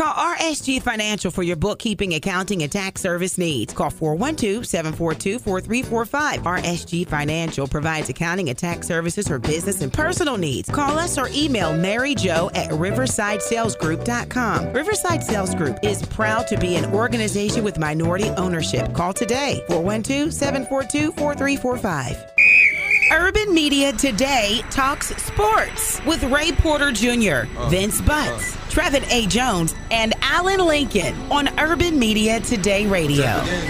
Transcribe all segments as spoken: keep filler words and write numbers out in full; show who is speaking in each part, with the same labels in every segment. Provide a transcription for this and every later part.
Speaker 1: Call R S G Financial for your bookkeeping, accounting, and tax service needs. Call four one two, seven four two, four three four five. R S G Financial provides accounting and tax services for business and personal needs. Call us or email Mary Jo at riverside sales group dot com. Riverside Sales Group is proud to be an organization with minority ownership. Call today, four one two, seven four two, four three four five. Urban Media Today talks sports with Ray Porter Junior, uh, Vince Butts, uh, Trevin A. Jones, and Alan Lincoln on Urban Media Today Radio.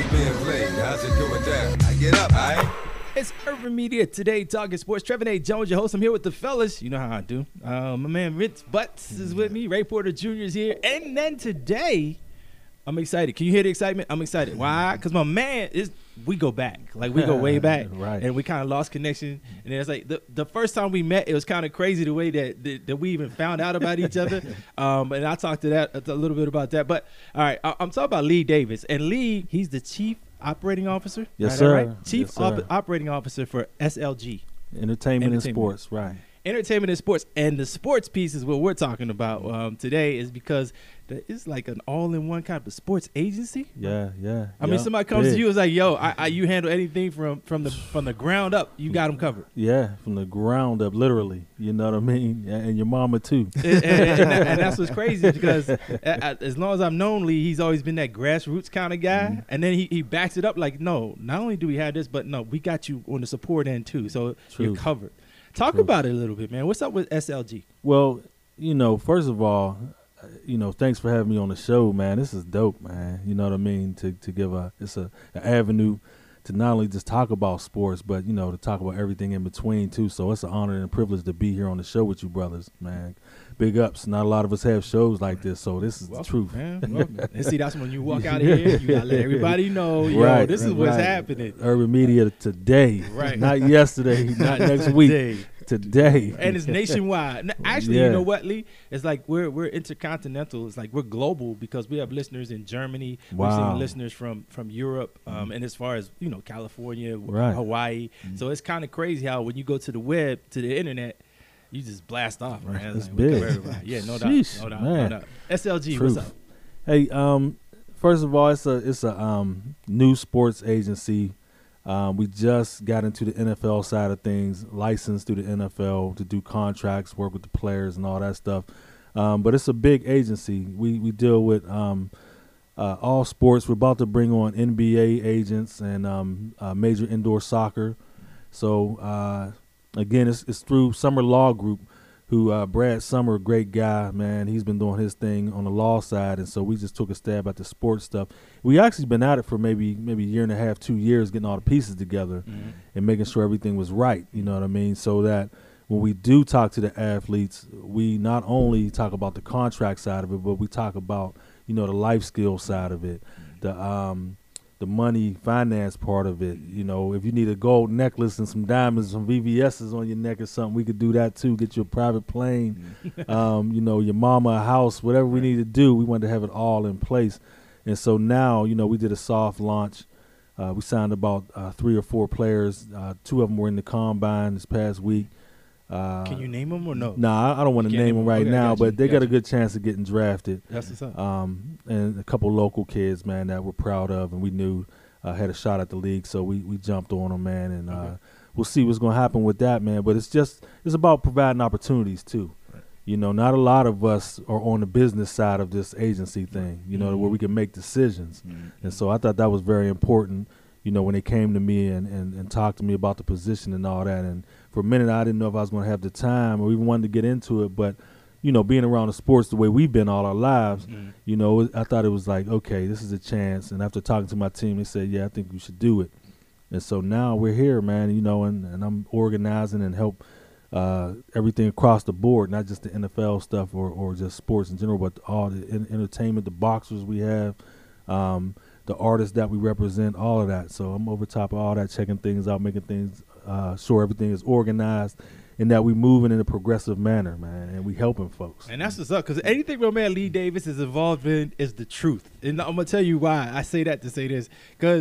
Speaker 2: It's Urban Media Today talking sports. Trevin A. Jones, your host. I'm here with the fellas. You know how I do. Uh, my man Vince Butts is with me. Ray Porter Junior is here. And then today, I'm excited. Can you hear the excitement? I'm excited. Why? Because my man is. We go back, like we go way back,
Speaker 3: right?
Speaker 2: And we kind of lost connection. And it's like the, the first time we met, it was kind of crazy the way that, that that we even found out about each other. Um, and I talked to that a little bit about that. But all right, I, I'm talking about Lee Davis, and Lee, he's the chief operating officer.
Speaker 3: Yes,
Speaker 2: right,
Speaker 3: sir.
Speaker 2: Right? Chief
Speaker 3: yes, sir.
Speaker 2: op- operating officer for S L G,
Speaker 3: Entertainment, Entertainment and Sports, right?
Speaker 2: Entertainment and sports, and the sports piece is what we're talking about um, today. Is because the, it's like an all-in-one kind of sports agency.
Speaker 3: Yeah, yeah.
Speaker 2: I
Speaker 3: yeah.
Speaker 2: mean, somebody comes
Speaker 3: Big.
Speaker 2: to you is like, "Yo, I, I, you handle anything from from the from the ground up. You got them covered."
Speaker 3: Yeah, from the ground up, literally. You know what I mean? And your mama too.
Speaker 2: and, and, and, that, and that's what's crazy because as long as I've known Lee, he's always been that grassroots kind of guy. Mm-hmm. And then he, he backs it up like, "No, not only do we have this, but no, we got you on the support end too. So True. You're covered." Talk True. About it a little bit, man. What's up with S L G?
Speaker 3: Well, you know, first of all, you know, thanks for having me on the show, man. This is dope, man. You know what I mean? To to give a it's a an avenue to not only just talk about sports, but you know, to talk about everything in between too. So it's an honor and a privilege to be here on the show with you, brothers, man. Big ups. Not a lot of us have shows like this, so this is welcome, the truth.
Speaker 2: Man, and see, that's when you walk out of here, you gotta let everybody know, yo,
Speaker 3: right,
Speaker 2: this is
Speaker 3: right,
Speaker 2: what's
Speaker 3: right.
Speaker 2: happening.
Speaker 3: Urban Media today,
Speaker 2: right?
Speaker 3: Not yesterday, not next week. Today.
Speaker 2: And it's nationwide. Actually,
Speaker 3: yeah.
Speaker 2: you know what, Lee? It's like we're we're intercontinental. It's like we're global because we have listeners in Germany.
Speaker 3: Wow.
Speaker 2: We've seen listeners from from Europe, um, mm-hmm. and as far as you know, California,
Speaker 3: right.
Speaker 2: Hawaii. Mm-hmm. So it's kind of crazy how when you go to the web, to the internet, you just blast off, man.
Speaker 3: It's
Speaker 2: like,
Speaker 3: big.
Speaker 2: Yeah, no
Speaker 3: Sheesh,
Speaker 2: doubt, no doubt,
Speaker 3: man.
Speaker 2: no doubt. S L G,
Speaker 3: Truth.
Speaker 2: what's up?
Speaker 3: Hey, um, first of all, it's a it's a um new sports agency. Um, we just got into the N F L side of things, licensed through the N F L to do contracts, work with the players and all that stuff. Um, but it's a big agency. We we deal with um, uh, all sports. We're about to bring on N B A agents and um, uh, major indoor soccer. So, uh, again, it's, it's through Summer Law Group, who uh, Brad Summer, great guy, man. He's been doing his thing on the law side, and so we just took a stab at the sports stuff. We actually been at it for maybe maybe a year and a half, two years, getting all the pieces together mm-hmm. and making sure everything was right, you know what I mean, so that when we do talk to the athletes, we not only talk about the contract side of it, but we talk about, you know, the life skill side of it, the um, the money finance part of it. You know, if you need a gold necklace and some diamonds, some V V S's on your neck or something, we could do that too. Get you a private plane, um, you know, your mama a house, whatever we need to do. We wanted to have it all in place. And so now, you know, we did a soft launch. Uh, we signed about uh, three or four players. Uh, two of them were in the combine this past week. Uh,
Speaker 2: Can you name them or no?
Speaker 3: Nah, I, I don't want to name them right
Speaker 2: okay,
Speaker 3: now, but they
Speaker 2: got,
Speaker 3: got a good chance of getting drafted.
Speaker 2: That's what's up.
Speaker 3: Um, and a couple local kids, man, that we're proud of, and we knew uh, had a shot at the league, so we, we jumped on them, man, and
Speaker 2: okay.
Speaker 3: uh, we'll see what's going to happen with that, man. But it's just it's about providing opportunities too. Right. You know, not a lot of us are on the business side of this agency thing, you know, mm-hmm. where we can make decisions. Mm-hmm. And so I thought that was very important, you know, when they came to me and, and, and talked to me about the position and all that. And for a minute, I didn't know if I was going to have the time or even wanted to get into it. But, you know, being around the sports the way we've been all our lives, mm-hmm. you know, I thought it was like, okay, this is a chance. And after talking to my team, they said, yeah, I think you should do it. And so now we're here, man, you know, and, and I'm organizing and help uh, everything across the board, not just the N F L stuff or, or just sports in general, but all the in- entertainment, the boxers we have, um, the artists that we represent, all of that. So I'm over top of all that, checking things out, making things uh, sure everything is organized and that we moving in a progressive manner, man, and we helping folks.
Speaker 2: And that's what's up, because anything my man Lee Davis is involved in is the truth. And I'm going to tell you why I say that to say this, because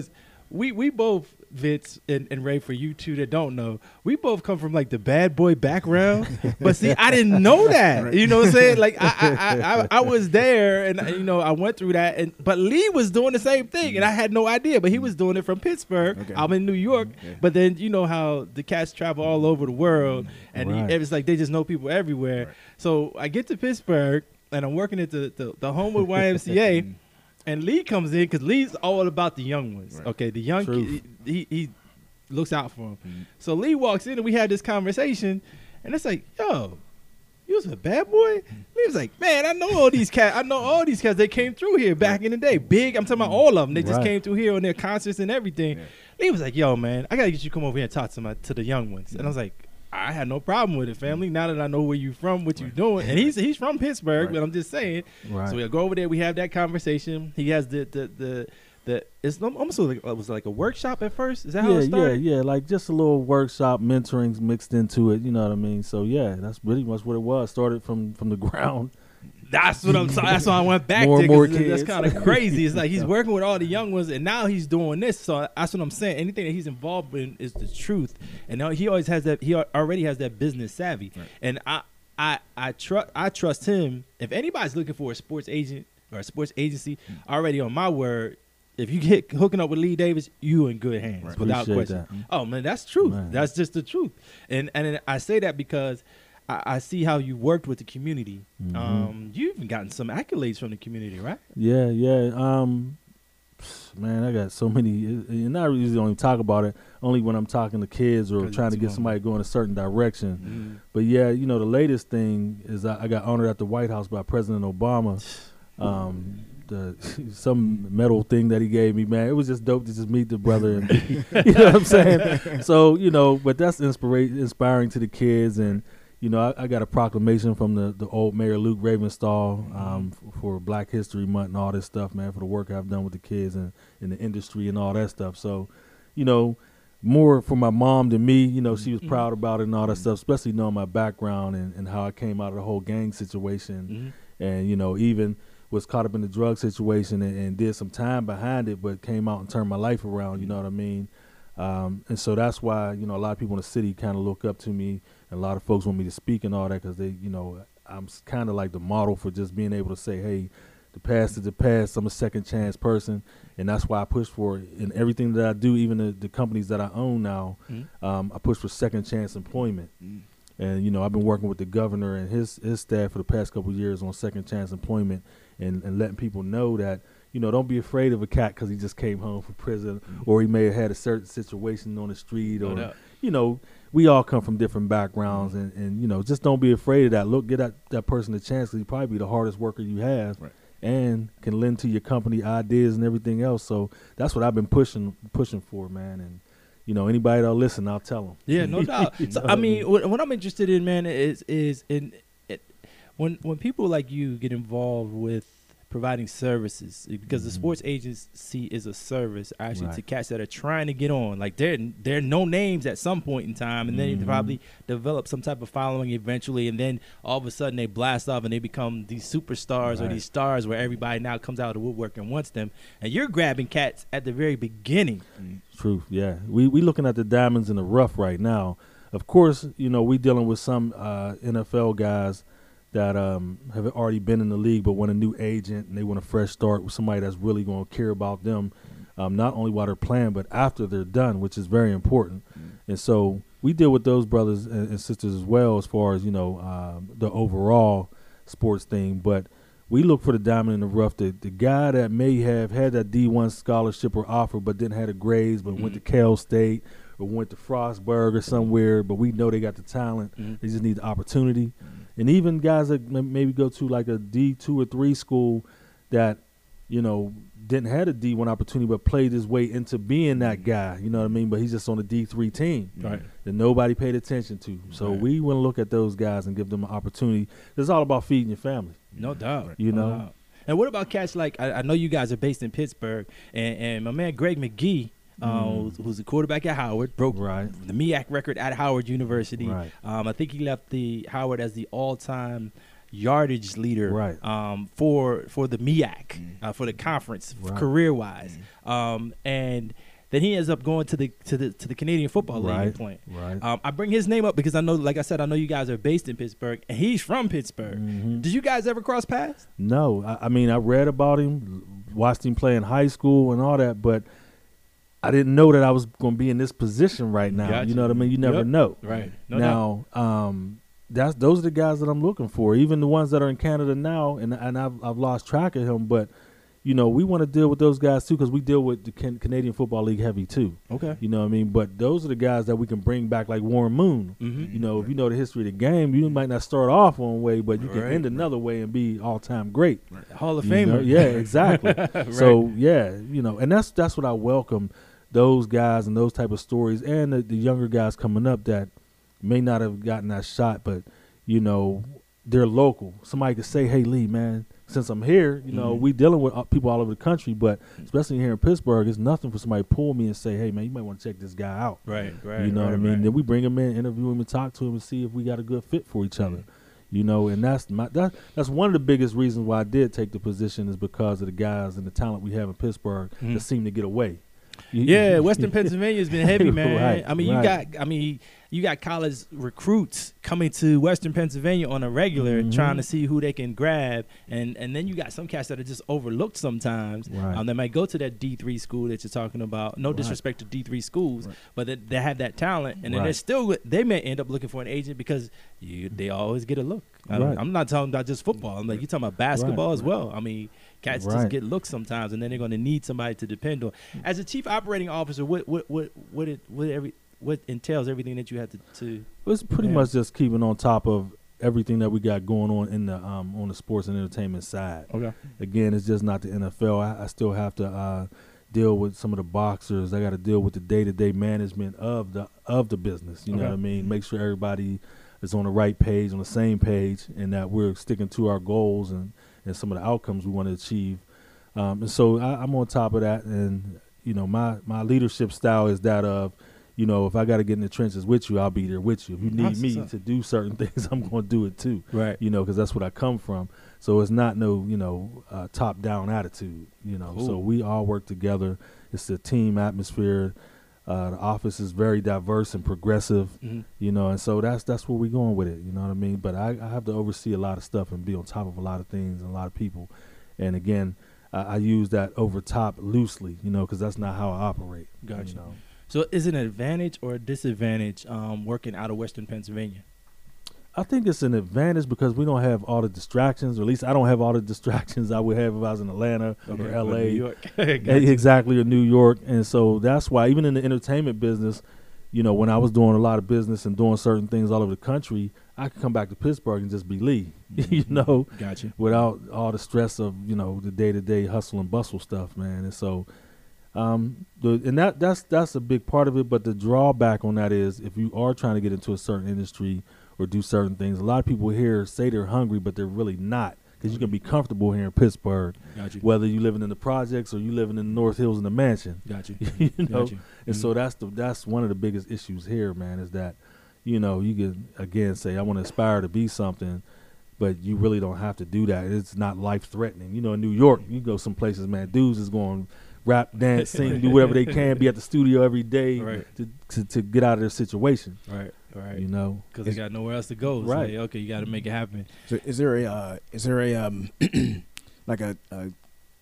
Speaker 2: we we both, Vince and, and Ray, for you two that don't know, we both come from like the bad boy background. But see, I didn't know that. Right. You know what I'm saying? Like I I, I I was there, and you know I went through that. And but Lee was doing the same thing, and I had no idea. But he was doing it from Pittsburgh. Okay. I'm in New York. Okay. But then you know how the cats travel all over the world, and right. he, it's like they just know people everywhere. Right. So I get to Pittsburgh, and I'm working at the the, the Homewood Y M C A. And Lee comes in because Lee's all about the young ones. Right. Okay, the young kid, he, he looks out for them. Mm-hmm. So Lee walks in and we had this conversation, and it's like, yo, you was a bad boy? Mm-hmm. Lee was like, man, I know all these cats. I know all these cats. They came through here back in the day. Big, I'm talking about all of them. They just right. came through here on their concerts and everything. Yeah. Lee was like, yo, man, I got to get you to come over here and talk to, my, to the young ones. Mm-hmm. And I was like, I had no problem with it, family. Now that I know where you from, what right. you doing, and he's he's from Pittsburgh, right. but I'm just saying. Right. So we go over there, we have that conversation. He has the the the, the it's almost like it was like a workshop at first. Is that
Speaker 3: yeah,
Speaker 2: how it started?
Speaker 3: Yeah, yeah, like just a little workshop, mentoring mixed into it. You know what I mean? So yeah, that's pretty much what it was. Started from from the ground.
Speaker 2: That's what I'm saying. That's why I went back
Speaker 3: more
Speaker 2: to.
Speaker 3: And more kids.
Speaker 2: That's kind of crazy. It's like he's working with all the young ones, and now he's doing this. So that's what I'm saying. Anything that he's involved in is the truth, and now he always has that. He already has that business savvy, right. and I, I, I trust. I trust him. If anybody's looking for a sports agent or a sports agency, mm-hmm. already on my word. If you get hooking up with Lee Davis, you in good hands, right. without
Speaker 3: Appreciate
Speaker 2: question.
Speaker 3: That.
Speaker 2: Oh man, that's truth.
Speaker 3: Man.
Speaker 2: That's just the truth, and and I say that because. I see how you worked with the community. Mm-hmm. Um, you've even gotten some accolades from the community, right?
Speaker 3: Yeah, yeah. Um, man, I got so many. And I usually don't even talk about it, only when I'm talking to kids or trying to get somebody going a certain direction. Mm-hmm. But, yeah, you know, the latest thing is I, I got honored at the White House by President Obama. Um, the, some medal thing that he gave me, man, it was just dope to just meet the brother. And you know what I'm saying? So, you know, but that's inspira- inspiring to the kids. And, you know, I, I got a proclamation from the, the old Mayor Luke Ravenstahl um, f- for Black History Month and all this stuff, man, for the work I've done with the kids and in the industry and all that stuff. So, you know, more for my mom than me, you know, she was mm-hmm. proud about it and all that stuff, especially knowing my background and, and how I came out of the whole gang situation. Mm-hmm. And, you know, even was caught up in the drug situation and, and did some time behind it, but came out and turned my life around, you know what I mean? Um, and so that's why, you know, a lot of people in the city kind of look up to me. And a lot of folks want me to speak and all that because they, you know, I'm kind of like the model for just being able to say, hey, the past is the past. I'm a second chance person. And that's why I push for it. In everything that I do, even the, the companies that I own now, mm-hmm. um, I push for second chance employment. Mm-hmm. And, you know, I've been working with the governor and his, his staff for the past couple of years on second chance employment and, and letting people know that, you know, don't be afraid of a cat because he just came home from prison mm-hmm. or he may have had a certain situation on the street or, no you know, we all come from different backgrounds and, and, you know, just don't be afraid of that. Look, get that, that person a chance because he'll probably be the hardest worker you have right. and can lend to your company ideas and everything else. So that's what I've been pushing pushing for, man. And, you know, anybody that'll listen, I'll tell them.
Speaker 2: Yeah, no doubt. So, I mean, what, what I'm interested in, man, is is in it, when when people like you get involved with providing services because mm-hmm. the sports agency is a service actually right. to cats that are trying to get on. Like they're they're no names at some point in time, and mm-hmm. then they probably develop some type of following eventually, and then all of a sudden they blast off and they become these superstars right. or these stars where everybody now comes out of the woodwork and wants them. And you're grabbing cats at the very beginning.
Speaker 3: Mm-hmm. Truth, yeah. We we looking at the diamonds in the rough right now. Of course, you know we dealing with some uh, N F L guys that um, have already been in the league but want a new agent and they want a fresh start with somebody that's really going to care about them, um, not only while they're playing but after they're done, which is very important. Mm-hmm. And so we deal with those brothers and, and sisters as well as far as, you know, uh, the overall sports thing. But we look for the diamond in the rough, the, the guy that may have had that D one scholarship or offer but didn't have the grades but mm-hmm. went to Cal State or went to Frostburg or somewhere, but we know they got the talent. Mm-hmm. They just need the opportunity. Mm-hmm. And even guys that maybe go to like a D two or three school that, you know, didn't have a D one opportunity but played his way into being that guy, you know what I mean? But he's just on a D three team right. that nobody paid attention to. So right. we want to look at those guys and give them an opportunity. It's all about feeding your family.
Speaker 2: No doubt.
Speaker 3: You
Speaker 2: no
Speaker 3: know?
Speaker 2: Doubt. And what about cats like, I, I know you guys are based in Pittsburgh, and, and my man Greg McGee, Uh, mm. who's a quarterback at Howard, broke
Speaker 3: right.
Speaker 2: the M E A C record at Howard University.
Speaker 3: Right.
Speaker 2: Um, I think he left the Howard as the all-time yardage leader
Speaker 3: right.
Speaker 2: um, for for the M E A C, mm. uh, for the conference,
Speaker 3: right.
Speaker 2: career-wise.
Speaker 3: Mm.
Speaker 2: Um, and Then he ends up going to the to the to the Canadian Football League
Speaker 3: Right,
Speaker 2: and playing.
Speaker 3: right.
Speaker 2: Um, I bring his name up because I know, like I said, I know you guys are based in Pittsburgh, and he's from Pittsburgh.
Speaker 3: Mhm.
Speaker 2: Did you guys ever cross paths?
Speaker 3: No, I, I mean I read about him, watched him play in high school and all that, but I didn't know that I was going to be in this position right now.
Speaker 2: Gotcha.
Speaker 3: You know what I mean? You never
Speaker 2: Yep.
Speaker 3: know.
Speaker 2: Right. No doubt.
Speaker 3: now, um, that's those are the guys that I'm looking for. Even the ones that are in Canada now, and and I've I've lost track of him, but you know we want to deal with those guys too because we deal with the Can- Canadian Football League heavy too.
Speaker 2: Okay.
Speaker 3: You know what I mean? But those are the guys that we can bring back, like Warren Moon.
Speaker 2: Mhm.
Speaker 3: You know, if you know the history of the game, you might not start off one way, but you can
Speaker 2: Right,
Speaker 3: end another way and be all time great.
Speaker 2: Hall of
Speaker 3: You know?
Speaker 2: Famer.
Speaker 3: Yeah, exactly.
Speaker 2: Right.
Speaker 3: So yeah, you know, and that's that's what I welcome those guys and those type of stories, and the, the younger guys coming up that may not have gotten that shot, but you know, they're local. Somebody could say, "Hey, Lee, man, since I'm here, you know,
Speaker 2: Mhm.
Speaker 3: we dealing with uh, people all over the country, but especially here in Pittsburgh, it's nothing for somebody to pull me and say, "Hey, man, you might want to check this guy out."
Speaker 2: Right. Right.
Speaker 3: You know
Speaker 2: right,
Speaker 3: what I mean?
Speaker 2: right.
Speaker 3: Then we bring him in, interview him, and talk to him, and see if we got a good fit for each other. You know, and that's my that, that's one of the biggest reasons why I did take the position is because of the guys and the talent we have in Pittsburgh
Speaker 2: Mhm.
Speaker 3: that seem to get away. You-
Speaker 2: Yeah, Western Pennsylvania's been heavy, man.
Speaker 3: Right,
Speaker 2: I mean,
Speaker 3: right.
Speaker 2: you got, I mean, you got college recruits coming to Western Pennsylvania on a regular,
Speaker 3: Mhm.
Speaker 2: trying to see who they can grab, and and then you got some cats that are just overlooked sometimes.
Speaker 3: Right.
Speaker 2: Um, they might go to that D three school that you're talking about. No
Speaker 3: Right.
Speaker 2: disrespect to D three schools,
Speaker 3: Right.
Speaker 2: but they, they have that talent, and then
Speaker 3: Right.
Speaker 2: they're still they may end up looking for an agent because you they always get a look. I
Speaker 3: Right.
Speaker 2: I'm not talking about just football. I'm like you talking about basketball
Speaker 3: Right.
Speaker 2: as well. I mean, cats just
Speaker 3: Right.
Speaker 2: get looks sometimes, and then they're going to need somebody to depend on. As a chief operating officer, what what what what it what every what entails everything that you have to, to
Speaker 3: It's pretty
Speaker 2: Yeah.
Speaker 3: much just keeping on top of everything that we got going on in the um on the sports and entertainment side.
Speaker 2: okay
Speaker 3: Again, it's just not the N F L. I, I still have to uh, deal with some of the boxers. I got to deal with the day to day management of the of the business. You know
Speaker 2: Okay.
Speaker 3: what I mean? Make sure everybody is on the right page, on the same page, and that we're sticking to our goals and, and some of the outcomes we want to achieve. Um, and so I, I'm on top of that. And you know, my my leadership style is that of, you know, if I got to get in the trenches with you, I'll be there with you. If you need
Speaker 2: That's
Speaker 3: me
Speaker 2: what's up.
Speaker 3: to do certain things, I'm going to do it too.
Speaker 2: right
Speaker 3: You know, because that's what I come from. So it's not no, you know, uh, top down attitude. You know, so
Speaker 2: Cool.
Speaker 3: we all work together. It's a team atmosphere. Uh, the office is very diverse and progressive.
Speaker 2: Mhm.
Speaker 3: You know, and so that's that's where we're going with it. You know what I mean? But I, I have to oversee a lot of stuff and be on top of a lot of things and a lot of people. And again, I, I use that over top loosely. You know, because that's not how I operate.
Speaker 2: Gotcha.
Speaker 3: You know?
Speaker 2: So is it an advantage or a disadvantage um, working out of Western Pennsylvania?
Speaker 3: I think it's an advantage because we don't have all the distractions, or at least I don't have all the distractions I would have if I was in Atlanta or L A.
Speaker 2: New York.
Speaker 3: Eh,
Speaker 2: Gotcha.
Speaker 3: Exactly, or New York. And so that's why even in the entertainment business, you know, when I was doing a lot of business and doing certain things all over the country, I could come back to Pittsburgh and just be Lee, you know,
Speaker 2: Gotcha.
Speaker 3: without all the stress of, you know, the day-to-day hustle and bustle stuff, man. And so um, the, and that that's that's a big part of it. But the drawback on that is if you are trying to get into a certain industry or do certain things, a lot of people here say they're hungry, but they're really not, because you can be comfortable here in Pittsburgh,
Speaker 2: Gotcha.
Speaker 3: whether you living in the projects or you living in the North Hills in the mansion.
Speaker 2: Gotcha.
Speaker 3: you know,
Speaker 2: Gotcha.
Speaker 3: and
Speaker 2: Mhm.
Speaker 3: so that's the that's one of the biggest issues here, man, is that, you know, you can again say I want to aspire to be something, but you really don't have to do that. It's not life threatening. You know, in New York, you go some places, man, dudes is going rap, dance, sing, do whatever they can, be at the studio every day
Speaker 2: Right.
Speaker 3: to, to to get out of their situation.
Speaker 2: Right. Right.
Speaker 3: You know,
Speaker 2: Because they got nowhere else to go. It's
Speaker 3: Right.
Speaker 2: like, okay, you got to make it happen.
Speaker 4: So is there a uh, is there a um, like a a,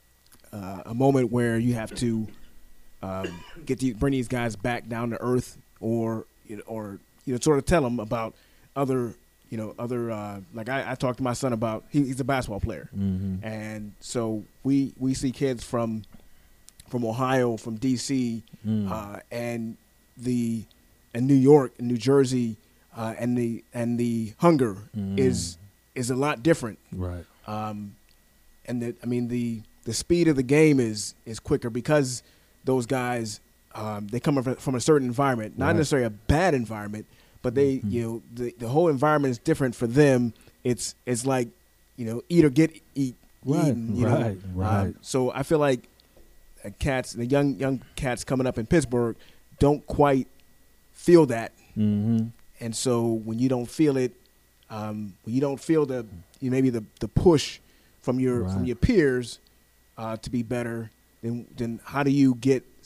Speaker 4: uh, a moment where you have to um, get the, bring these guys back down to earth, or you know, or you know, sort of tell them about other you know other uh, like I, I talked to my son about he, he's a basketball player,
Speaker 3: mm-hmm.
Speaker 4: and so we we see kids from from Ohio, from D C,
Speaker 3: mm.
Speaker 4: uh, and the and New York and New Jersey, uh, and the and the hunger
Speaker 3: Mm.
Speaker 4: is is a lot different.
Speaker 3: right,
Speaker 4: Um, and the, I mean the the speed of the game is is quicker because those guys um, they come from, from a certain environment, not
Speaker 3: Right.
Speaker 4: necessarily a bad environment, but they
Speaker 3: Mhm.
Speaker 4: you know the the whole environment is different for them. It's it's like you know eat or get eat,
Speaker 3: right,
Speaker 4: eaten, you
Speaker 3: right,
Speaker 4: know.
Speaker 3: right.
Speaker 4: Um, so I feel like uh, cats, the young young cats coming up in Pittsburgh, don't quite feel that.
Speaker 3: mm-hmm.
Speaker 4: And so when you don't feel it, um, when you don't feel the you maybe the, the push from your from
Speaker 3: Right.
Speaker 4: your peers uh, to be better, then then how do you get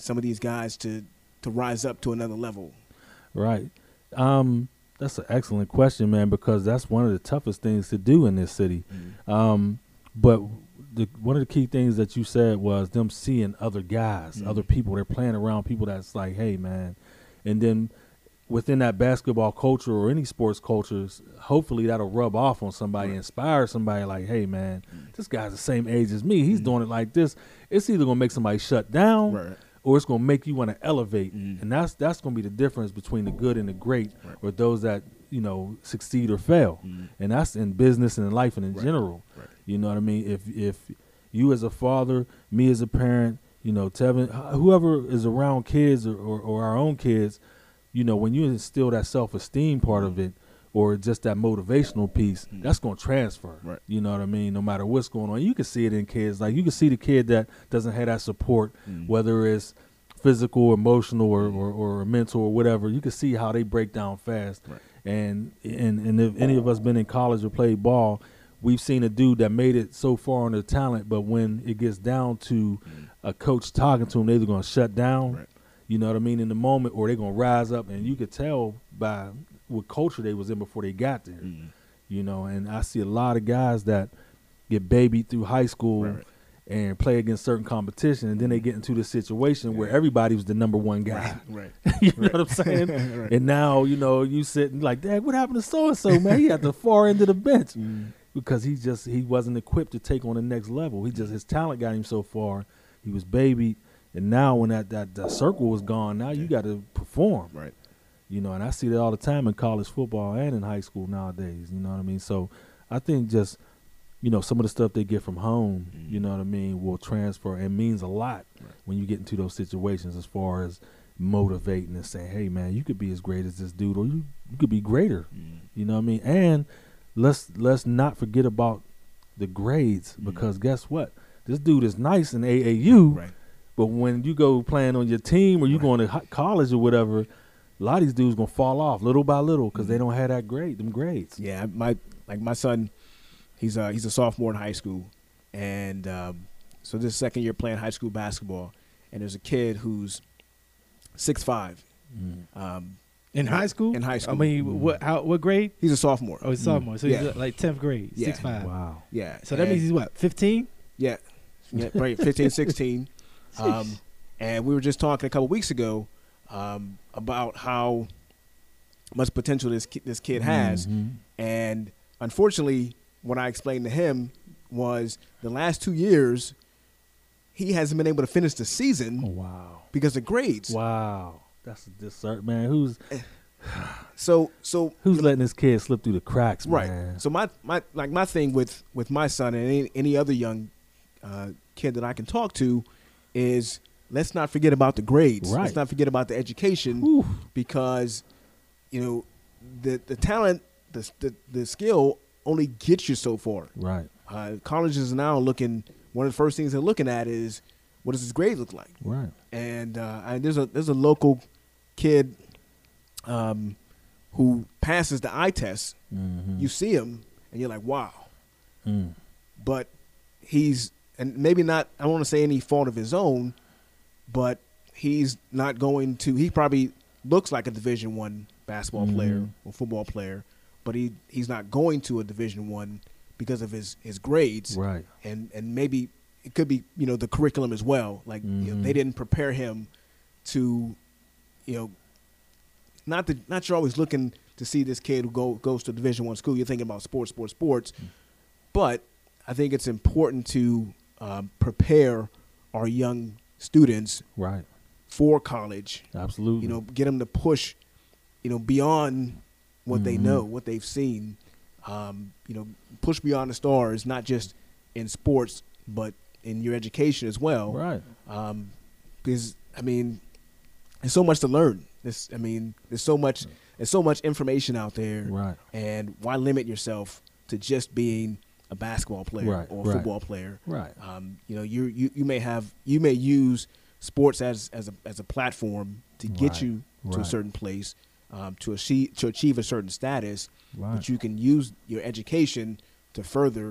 Speaker 4: some of these guys to to rise up to another level?
Speaker 3: Right. Um, that's an excellent question, man, because that's one of the toughest things to do in this city.
Speaker 4: Mm-hmm.
Speaker 3: Um, but the, one of the key things that you said was them seeing other guys,
Speaker 4: Mm-hmm.
Speaker 3: other people. They're playing around people that's like, hey, man. And then within that basketball culture or any sports cultures, hopefully that'll rub off on somebody,
Speaker 4: Right.
Speaker 3: inspire somebody like, hey, man, this guy's the same age as me. He's mm-hmm. doing it like this. It's either going to make somebody shut down
Speaker 4: Right.
Speaker 3: or it's going to make you want to elevate.
Speaker 4: Mm.
Speaker 3: And that's that's going to be the difference between the good and the great,
Speaker 4: Right.
Speaker 3: or those that, you know, succeed or fail.
Speaker 4: Mm.
Speaker 3: And that's in business and in life and in
Speaker 4: Right.
Speaker 3: general.
Speaker 4: Right.
Speaker 3: You know what I mean? If if you as a father, me as a parent, you know, Tevin, whoever is around kids or, or, or our own kids, you know, when you instill that self-esteem part of it, or just that motivational piece,
Speaker 4: Mm.
Speaker 3: that's going to transfer.
Speaker 4: Right.
Speaker 3: You know what I mean? No matter what's going on. You can see it in kids. Like, you can see the kid that doesn't have that support,
Speaker 4: Mm.
Speaker 3: whether it's physical, emotional, or, or, or mental or whatever. You can see how they break down fast.
Speaker 4: Right.
Speaker 3: And, and, and if any of us been in college or played ball, we've seen a dude that made it so far on their talent, but when it gets down to
Speaker 4: Mm.
Speaker 3: a coach talking to them, they're either going to shut down,
Speaker 4: Right.
Speaker 3: you know what I mean, in the moment, or they're going to rise up. And you could tell by what culture they was in before they got there,
Speaker 4: Mm.
Speaker 3: you know. And I see a lot of guys that get babied through high school
Speaker 4: Right, right.
Speaker 3: and play against certain competition, and then they get into this situation where everybody was the number one guy.
Speaker 4: Right.
Speaker 3: You know what I'm saying?
Speaker 4: Right.
Speaker 3: And now, you know, you sitting like, Dad, what happened to so-and-so, man? He at the far end of the bench.
Speaker 4: Mm.
Speaker 3: Because he just he wasn't equipped to take on the next level. He just his talent got him so far. He was babied, and now when that that, that circle was gone, now you got to perform.
Speaker 4: Right.
Speaker 3: You know, and I see that all the time in college football and in high school nowadays. You know what I mean? So I think just, you know, some of the stuff they get from home,
Speaker 4: Mm.
Speaker 3: you know what I mean, will transfer and means a lot
Speaker 4: Right.
Speaker 3: when you get into those situations, as far as motivating and saying, hey, man, you could be as great as this dude, or you, you could be greater.
Speaker 4: Mm.
Speaker 3: You know what I mean? And let's let's not forget about the grades,
Speaker 4: Mm.
Speaker 3: because guess what? This dude is nice in A A U,
Speaker 4: Right.
Speaker 3: but when you go playing on your team or you
Speaker 4: Right.
Speaker 3: going to hi- college or whatever, a lot of these dudes gonna fall off little by little because
Speaker 4: Mm.
Speaker 3: they don't have that grade, them grades.
Speaker 4: Yeah, my like my son, he's a he's a sophomore in high school, and um, so this second year playing high school basketball, and there's a kid who's six five.
Speaker 3: Mm.
Speaker 4: Um,
Speaker 2: In high school?
Speaker 4: In high school.
Speaker 2: I mean, what how what grade?
Speaker 4: he's a sophomore.
Speaker 2: Oh, he's sophomore. So
Speaker 4: Yeah.
Speaker 2: he's uh, like tenth grade,
Speaker 4: Yeah.
Speaker 2: six five.
Speaker 3: Wow.
Speaker 4: Yeah.
Speaker 2: So that
Speaker 4: and-
Speaker 2: means he's what, fifteen?
Speaker 4: Yeah, yeah, right. fifteen, sixteen. Um, and we were just talking a couple weeks ago um, about how much potential this ki- this kid has,
Speaker 3: Mhm.
Speaker 4: and unfortunately, what I explained to him was the last two years he hasn't been able to finish the
Speaker 3: Oh,
Speaker 4: season
Speaker 3: wow.
Speaker 4: because of grades.
Speaker 3: Wow. That's a dessert, man. Who's
Speaker 4: So, so
Speaker 3: who's letting this kid slip through the cracks,
Speaker 4: right.
Speaker 3: man?
Speaker 4: So my my like my thing with with my son and any, any other young uh, kid that I can talk to is let's not forget about the grades.
Speaker 3: Right.
Speaker 4: Let's not forget about the education,
Speaker 3: Whew.
Speaker 4: because you know the the talent, the the, the skill only gets you so far.
Speaker 3: Right.
Speaker 4: Uh, colleges are now looking. One of the first things they're looking at is what does his grade look like.
Speaker 3: Right.
Speaker 4: And uh, I, there's a there's a local kid um, who passes the eye test.
Speaker 3: Mm-hmm.
Speaker 4: You see him and you're like, wow.
Speaker 3: Mm.
Speaker 4: But he's, and maybe not, I don't want to say any fault of his own, but he's not going to, he probably looks like a Division One basketball
Speaker 3: Mhm.
Speaker 4: player or football player, but he, he's not going to a Division One because of his, his grades.
Speaker 3: Right.
Speaker 4: And, and maybe it could be, you know, the curriculum as well. Like, you know,
Speaker 3: Mhm.
Speaker 4: they didn't prepare him to, you know, not that, not you're always looking to see this kid who go, goes to Division One school. You're thinking about sports, sports, sports. But I think it's important to um, prepare our young students
Speaker 3: Right.
Speaker 4: for college.
Speaker 3: Absolutely.
Speaker 4: You know, get them to push, you know, beyond what they
Speaker 3: Mhm.
Speaker 4: know, what they've seen. Um, you know, push beyond the stars, not just in sports, but in your education as well.
Speaker 3: Right.
Speaker 4: Um, because I mean, there's so much to learn. This, I mean, there's so much, there's so much information out there.
Speaker 3: Right.
Speaker 4: And why limit yourself to just being a basketball player
Speaker 3: Right,
Speaker 4: or a
Speaker 3: right.
Speaker 4: football player?
Speaker 3: Right.
Speaker 4: Um, you know, you you you may have you may use sports as as a as a platform to get
Speaker 3: Right,
Speaker 4: you to a
Speaker 3: right.
Speaker 4: certain place, um, to achieve to achieve a certain status.
Speaker 3: Right.
Speaker 4: But you can use your education to further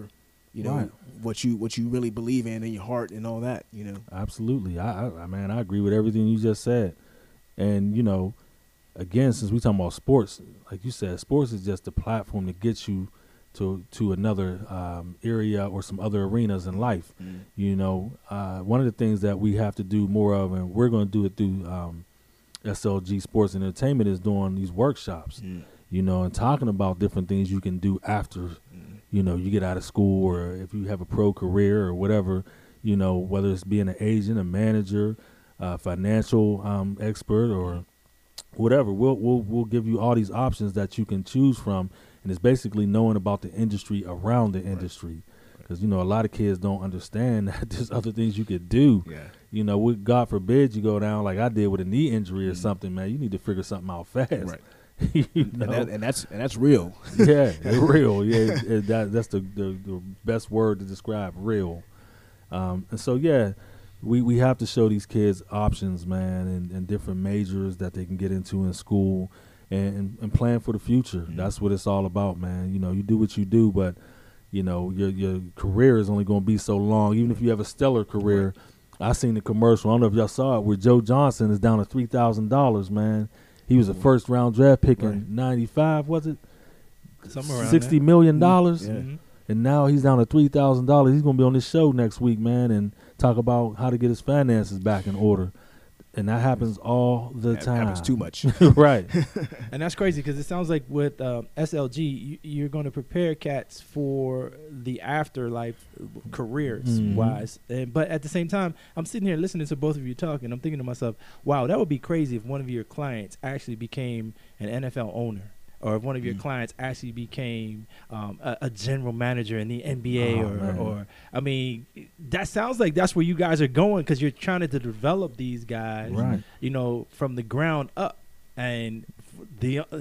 Speaker 4: you know,
Speaker 3: Right.
Speaker 4: what you what you really believe in in your heart and all that, you know.
Speaker 3: Absolutely. I, I, I man, I agree with everything you just said. And, you know, again, since we talking about sports, like you said, sports is just a platform to get you to to another um, area or some other arenas in life.
Speaker 4: Mm.
Speaker 3: You know, uh, one of the things that we have to do more of, and we're going to do it through um, S L G Sports and Entertainment, is doing these workshops,
Speaker 4: Mm.
Speaker 3: you know, and talking about different things you can do after,
Speaker 4: Mm.
Speaker 3: you know, you get out of school, or if you have a pro career or whatever, you know, whether it's being an agent, a manager, a financial um, expert, or whatever. We'll, we'll, we'll give you all these options that you can choose from. And it's basically knowing about the industry around the industry. Because, you know, a lot of kids don't understand that there's other things you could do.
Speaker 4: Yeah.
Speaker 3: You know, we, God forbid you go down like I did with a knee injury or
Speaker 4: Mhm.
Speaker 3: something, man. You need to figure something out fast.
Speaker 4: Right.
Speaker 3: you
Speaker 4: And,
Speaker 3: know?
Speaker 4: that, and that's and that's real.
Speaker 3: Yeah, it's real. Yeah, it, it- that, that's the, the, the best word to describe, real. Um, and so, yeah, we, we have to show these kids options, man, and, and different majors that they can get into in school. And, and, and plan for the future.
Speaker 4: Mhm.
Speaker 3: That's what it's all about, man. You know, you do what you do, but, you know, your your career is only going to be so long. Even if you have a stellar career, I seen the commercial. I don't know if y'all saw it, where Joe Johnson is down to three thousand dollars, man. He was a first round draft pick
Speaker 4: Right.
Speaker 3: in ninety-five, was it?
Speaker 2: Somewhere around
Speaker 3: Sixty
Speaker 2: there.
Speaker 3: million dollars,
Speaker 4: Yeah.
Speaker 2: Mhm.
Speaker 3: and now he's down to three thousand dollars. He's going to be on this show next week, man, and talk about how to get his finances back in order. And that happens all the
Speaker 4: That
Speaker 3: time.
Speaker 4: happens too much.
Speaker 3: Right.
Speaker 2: And that's crazy because it sounds like with um, S L G, you, you're going to prepare cats for the afterlife, careers
Speaker 3: Mhm.
Speaker 2: wise. And, but at the same time, I'm sitting here listening to both of you talk, and I'm thinking to myself, wow, that would be crazy if one of your clients actually became an N F L owner. Or if one of your
Speaker 4: Mm.
Speaker 2: clients actually became um, a, a general manager in the N B A,
Speaker 3: Oh,
Speaker 2: or,
Speaker 3: man.
Speaker 2: or I mean, that sounds like that's where you guys are going because you're trying to develop these guys,
Speaker 3: Right.
Speaker 2: you know, from the ground up. And f- the uh,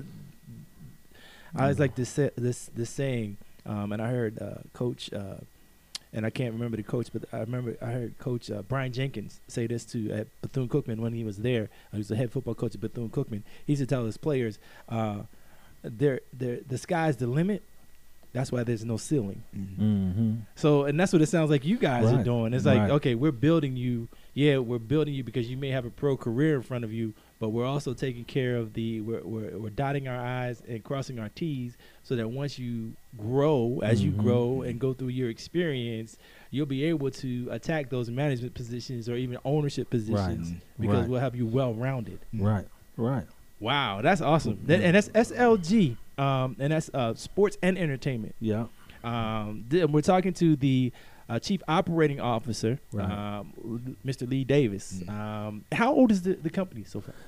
Speaker 2: I always like this sa- this this saying, um, and I heard uh, Coach, uh, and I can't remember the coach, but I remember I heard Coach uh, Brian Jenkins say this to at Bethune-Cookman when he was there. He was the head football coach at Bethune-Cookman. He used to tell his players, uh, "There, there, the sky's the limit. That's why there's no ceiling."
Speaker 4: Mhm.
Speaker 3: Mm-hmm.
Speaker 2: So, and that's what it sounds like you guys are
Speaker 3: Right.
Speaker 2: doing. It's like,
Speaker 3: Right.
Speaker 2: okay, we're building you. Yeah, we're building you because you may have a pro career in front of you, but we're also taking care of the, we're, we're, we're dotting our I's and crossing our T's so that once you grow, as you
Speaker 3: Mhm.
Speaker 2: grow and go through your experience, you'll be able to attack those management positions or even ownership positions because
Speaker 3: Right.
Speaker 2: we'll have you well rounded.
Speaker 3: Right. Right.
Speaker 2: Wow, that's awesome. That, and that's S L G, um, and that's uh, sports and entertainment.
Speaker 3: Yeah.
Speaker 2: Um, th- we're talking to the uh, chief operating officer,
Speaker 3: Right.
Speaker 2: um, Mister Lee Davis.
Speaker 4: Mm.
Speaker 2: Um, how old is the, the company so far?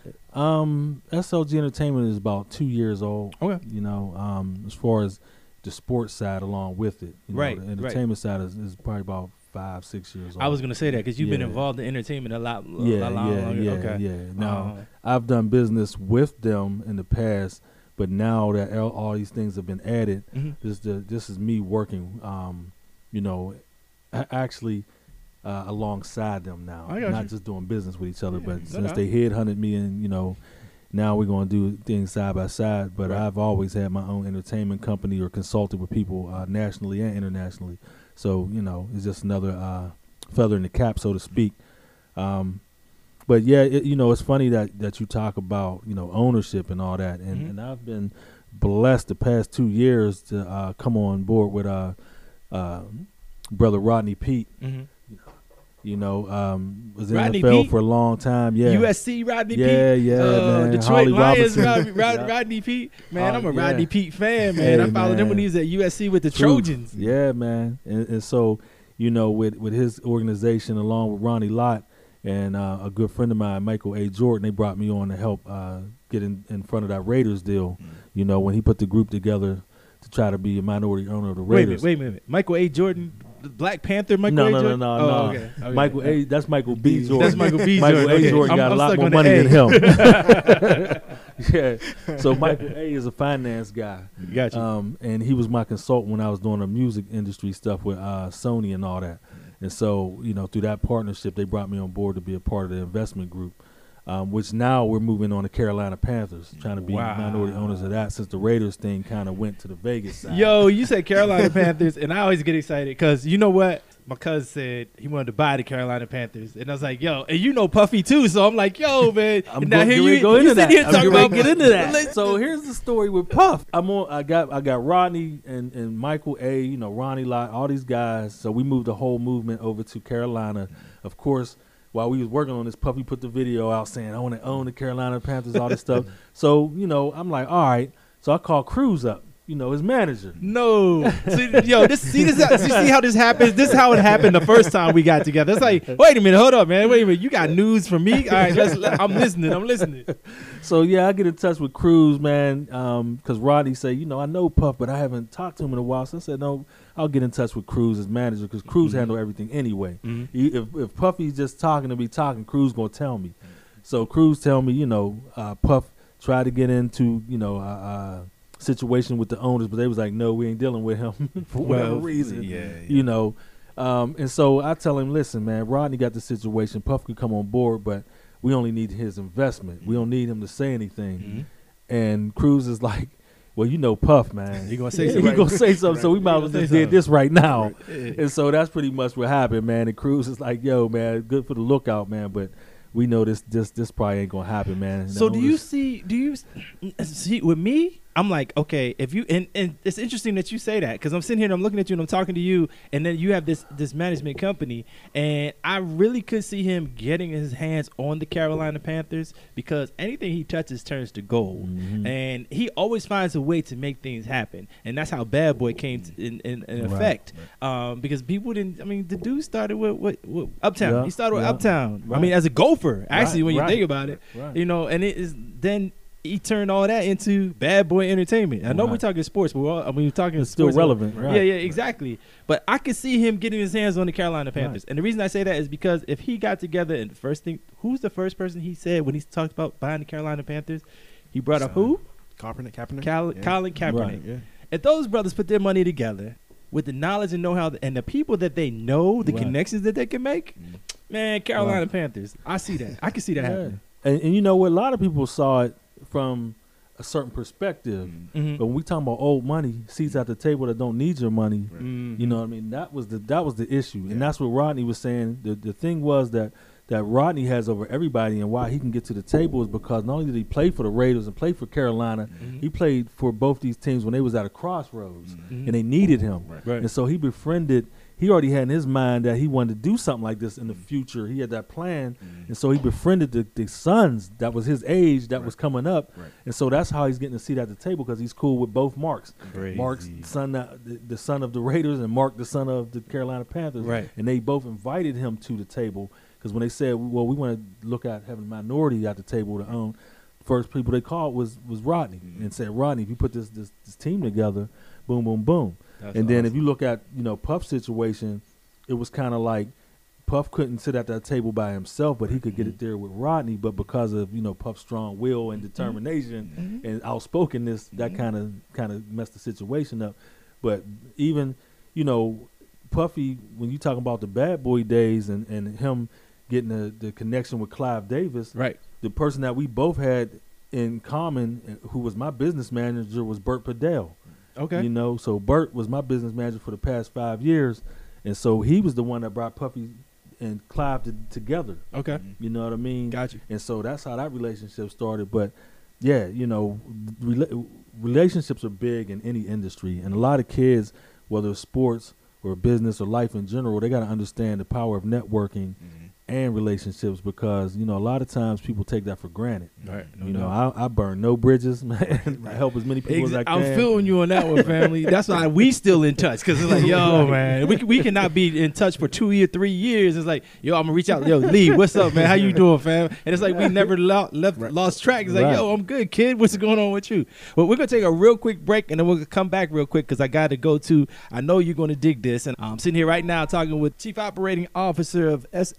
Speaker 3: Um, S L G Entertainment is about two years old.
Speaker 2: Okay.
Speaker 3: You know, um, as far as the sports side along with it, you know,
Speaker 2: Right,
Speaker 3: the
Speaker 2: right.
Speaker 3: entertainment side is, is probably about five, six years old.
Speaker 2: I was going to say that because you've been
Speaker 3: Yeah.
Speaker 2: involved in entertainment a lot, a
Speaker 3: Yeah,
Speaker 2: lot
Speaker 3: yeah,
Speaker 2: longer.
Speaker 3: yeah,
Speaker 2: okay.
Speaker 3: yeah. Now,
Speaker 2: Uh,
Speaker 3: I've done business with them in the past, but now that all, all these things have been added,
Speaker 2: mhm.
Speaker 3: this the this is me working, um, you know, a- actually uh, alongside them now,
Speaker 2: I got
Speaker 3: not
Speaker 2: you.
Speaker 3: just doing business with each other.
Speaker 2: Yeah,
Speaker 3: But
Speaker 2: no
Speaker 3: since
Speaker 2: doubt.
Speaker 3: they headhunted me, and you know, now we're going to do things side by side. But
Speaker 2: Right.
Speaker 3: I've always had my own entertainment company or consulted with people uh, nationally and internationally. So you know, it's just another uh, feather in the cap, so to speak. Um, but yeah, it, you know, it's funny that, that you talk about, you know, ownership and all that. And,
Speaker 2: Mhm.
Speaker 3: and I've been blessed the past two years to uh, come on board with uh, uh, brother Rodney Pete.
Speaker 2: Mhm.
Speaker 3: You know, um, was in
Speaker 2: Rodney
Speaker 3: N F L
Speaker 2: Peete?
Speaker 3: for a long time. Yeah,
Speaker 2: U S C Rodney
Speaker 3: Yeah,
Speaker 2: Pete.
Speaker 3: yeah,
Speaker 2: uh,
Speaker 3: man.
Speaker 2: Detroit
Speaker 3: Holly
Speaker 2: Lions
Speaker 3: Robinson.
Speaker 2: Rod, Rod,
Speaker 3: Yeah.
Speaker 2: Rodney Pete. Man,
Speaker 3: Uh,
Speaker 2: I'm a
Speaker 3: yeah.
Speaker 2: Rodney Pete fan, man.
Speaker 3: Hey,
Speaker 2: I followed him when
Speaker 3: man.
Speaker 2: he was at U S C with the
Speaker 3: Truth.
Speaker 2: Trojans.
Speaker 3: Yeah, man. And, and so, you know, with, with his organization along with Ronnie Lott and uh, a good friend of mine, Michael A. Jordan, they brought me on to help uh, get in, in front of that Raiders deal. You know, when he put the group together to try to be a minority owner of the
Speaker 2: Wait a minute,
Speaker 3: Raiders.
Speaker 2: wait a minute. Michael A. Jordan, the Black Panther, Michael
Speaker 3: no,
Speaker 2: A.
Speaker 3: no, no,
Speaker 2: Jordan?
Speaker 3: no,
Speaker 2: Oh,
Speaker 3: no.
Speaker 2: okay, okay.
Speaker 3: Michael A. That's Michael B. Jordan.
Speaker 2: That's Michael B.
Speaker 3: Michael
Speaker 2: Jordan.
Speaker 3: A.
Speaker 2: Okay.
Speaker 3: Jordan
Speaker 2: I'm-
Speaker 3: got
Speaker 2: I'm
Speaker 3: a lot
Speaker 2: stuck
Speaker 3: more
Speaker 2: on the
Speaker 3: money
Speaker 2: A.
Speaker 3: than him. Yeah. So Michael A. is a finance guy.
Speaker 2: Gotcha.
Speaker 3: Um, and he was my consultant when I was doing the music industry stuff with uh, Sony and all that. And so, you know, through that partnership, they brought me on board to be a part of the investment group. um, which now we're moving on to Carolina Panthers, trying to be
Speaker 2: Wow.
Speaker 3: minority owners of that since the Raiders thing kind of went to the Vegas side.
Speaker 2: Yo, you said Carolina Panthers, and I always get excited because you know what? My cousin said he wanted to buy the Carolina Panthers, and I was like, "Yo," and you know Puffy too, so I'm like, "Yo, man."
Speaker 3: I'm
Speaker 2: now
Speaker 3: going
Speaker 2: here
Speaker 3: to
Speaker 2: you
Speaker 3: go
Speaker 2: you
Speaker 3: into
Speaker 2: sit
Speaker 3: that.
Speaker 2: here
Speaker 3: I'm
Speaker 2: talking
Speaker 3: going
Speaker 2: about
Speaker 3: to get into that.
Speaker 2: Let's-
Speaker 3: So here's the story with Puff. I'm on. I got I got Rodney and, and Michael A. You know Ronnie Lott, all these guys. So we moved the whole movement over to Carolina. Of course, while we was working on this, Puffy put the video out saying I want to own the Carolina Panthers, all this stuff. So you know I'm like, all right. So I called Cruz up. You know, his manager.
Speaker 2: No, see, yo, this see this see, see how this happens. This is how it happened the first time we got together. It's like, wait a minute, hold up, man, wait a minute, you got news for me? All right, let's. Let, I'm listening. I'm listening.
Speaker 3: So yeah, I get in touch with Cruz, man, because Rodney said, you know, I know Puff, but I haven't talked to him in a while. So I said, no, I'll get in touch with Cruz as manager because Cruz
Speaker 2: Mm-hmm.
Speaker 3: handle everything anyway.
Speaker 2: Mhm.
Speaker 3: He, if if Puffy's just talking to be talking, Cruz gonna tell me. So Cruz tell me, you know, uh, Puff tried to get into, you know, uh, uh, situation with the owners, but they was like, no, we ain't dealing with him for whatever
Speaker 2: Well,
Speaker 3: reason.
Speaker 2: yeah, yeah.
Speaker 3: You know, um, and so I tell him, listen, man, Rodney got the situation. Puff could come on board, but we only need his investment. We don't need him to say anything.
Speaker 2: Mhm.
Speaker 3: And Cruz is like, well, you know, Puff, man.
Speaker 2: He gonna say
Speaker 3: He
Speaker 2: something.
Speaker 3: gonna say something, so we might as well
Speaker 2: He gonna
Speaker 3: just
Speaker 2: say
Speaker 3: did this right now.
Speaker 2: Right. Yeah.
Speaker 3: And so that's pretty much what happened, man. And Cruz is like, yo, man, good for the lookout, man, but we know this this this probably ain't gonna happen, man. And
Speaker 2: So
Speaker 3: the
Speaker 2: do you
Speaker 3: owners-
Speaker 2: see? Do you see with me? I'm like, okay, if you and, and it's interesting that you say that because I'm sitting here and I'm looking at you and I'm talking to you, and then you have this this management company, and I really could see him getting his hands on the Carolina Panthers because anything he touches turns to gold,
Speaker 3: Mhm.
Speaker 2: and he always finds a way to make things happen, and that's how Bad Boy came to, in, in, in
Speaker 3: Right.
Speaker 2: effect. Um, because people didn't. I mean, the dude started with, with, with Uptown.
Speaker 3: Yeah,
Speaker 2: He started with
Speaker 3: yeah.
Speaker 2: Uptown. I
Speaker 3: Right.
Speaker 2: mean, as a gopher, actually,
Speaker 3: Right,
Speaker 2: when you
Speaker 3: right.
Speaker 2: think about it.
Speaker 3: Right.
Speaker 2: You know, and it is then he turned all that into Bad Boy Entertainment. I know we're
Speaker 3: Right.
Speaker 2: talking sports, but we're all, I mean, we're talking
Speaker 3: It's still
Speaker 2: sports.
Speaker 3: relevant, right?
Speaker 2: Yeah, yeah, exactly. But I could see him getting his hands on the Carolina Panthers.
Speaker 3: Right.
Speaker 2: And the reason I say that is because if he got together and the first thing, who's the first person he said when he talked about buying the Carolina Panthers? He brought up
Speaker 4: Son.
Speaker 2: who?
Speaker 4: Kaepernick, Kaepernick.
Speaker 2: Cal-
Speaker 4: Yeah.
Speaker 2: Colin Kaepernick.
Speaker 3: Right.
Speaker 4: Yeah.
Speaker 2: If those brothers put their money together with the knowledge and know-how and the people that they know, the
Speaker 3: Right.
Speaker 2: connections that they can make,
Speaker 4: Mm.
Speaker 2: man, Carolina
Speaker 3: Right.
Speaker 2: Panthers. I see that. I can see that
Speaker 3: Yeah.
Speaker 2: happening.
Speaker 3: And, and you know what? A lot of people saw it from a certain perspective.
Speaker 4: Mm.
Speaker 2: Mhm.
Speaker 3: But when we talking about old money, seats at the table that don't need your money,
Speaker 4: Right.
Speaker 2: Mhm.
Speaker 3: you know what I mean? That was the that was the issue,
Speaker 4: Yeah.
Speaker 3: and that's what Rodney was saying. The the thing was that that Rodney has over everybody, and why he can get to the table is because not only did he play for the Raiders and play for Carolina,
Speaker 2: Mhm.
Speaker 3: he played for both these teams when they was at a crossroads,
Speaker 2: Mhm.
Speaker 3: and they needed him.
Speaker 4: Right.
Speaker 2: Right.
Speaker 3: And so he befriended. He already had in his mind that he wanted to do something like this in the future. He had that plan,
Speaker 4: Mm.
Speaker 3: and so he befriended the, the sons that was his age that was
Speaker 4: Right.
Speaker 3: coming up,
Speaker 4: Right.
Speaker 3: and so that's how he's getting a seat at the table because he's cool with both Marks.
Speaker 2: Crazy.
Speaker 3: Mark's son, uh, the, the son of the Raiders, and Mark, the son of the Carolina Panthers.
Speaker 2: Right.
Speaker 3: And they both invited him to the table because when they said, "Well, we want to look at having a minority at the table to own," first people they called was was Rodney
Speaker 4: Mhm.
Speaker 3: and said, "Rodney, if you put this this, this team together, boom, boom, boom."
Speaker 2: That's
Speaker 3: and then if
Speaker 2: awesome.
Speaker 3: you look at you know Puff's situation, it was kind of like Puff couldn't sit at that table by himself, but he could get it there with Rodney. But because of you know Puff's strong will and determination
Speaker 2: Mhm.
Speaker 3: and outspokenness, that kind of kind of messed the situation up. But even you know Puffy, when you talking about the Bad Boy days and, and him getting the, the connection with Clive Davis,
Speaker 2: Right.
Speaker 3: the person that we both had in common, uh, who was my business manager, was Bert Padell.
Speaker 2: Okay.
Speaker 3: You know, so Bert was my business manager for the past five years, and so he was the one that brought Puffy and Clive to, together.
Speaker 2: Okay.
Speaker 3: You know what I mean?
Speaker 2: Got you.
Speaker 3: And so that's how that relationship started. But yeah, you know, rela- relationships are big in any industry, and a lot of kids, whether it's sports or business or life in general, they got to understand the power of networking
Speaker 4: Mhm.
Speaker 3: and relationships because you know a lot of times people take that for granted.
Speaker 2: Right.
Speaker 3: you know, I, I burn no bridges, man. I help as many people as I
Speaker 2: Ex-
Speaker 3: can.
Speaker 2: I'm feeling you on that one, family. That's why we still in touch because it's like, yo, man, we we cannot be in touch for two year, three years. It's like, yo, I'm gonna reach out, yo, Lee, what's up, man? How you doing, fam? And it's like we never lo- left
Speaker 4: Right.
Speaker 2: lost track. It's like,
Speaker 3: Right.
Speaker 2: yo, I'm good, kid. What's going on with you? Well, we're gonna take a real quick break and then we'll come back real quick because I got to go to. I know you're gonna dig this, and I'm sitting here right now talking with Chief Operating Officer of S L G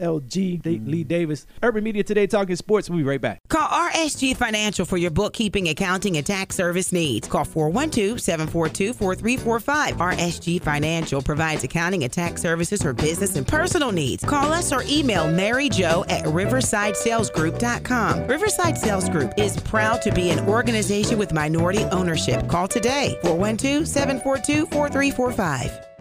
Speaker 2: G, Lee Davis. Urban Media Today, talking sports. We'll be right back.
Speaker 1: Call R S G Financial for your bookkeeping, accounting, and tax service needs. Call four one two, seven four two, four three four five. R S G Financial provides accounting and tax services for business and personal needs. Call us or email Mary Jo at riverside sales group dot com. Riverside Sales Group is proud to be an organization with minority ownership. Call today, four one two, seven four two, four three four five.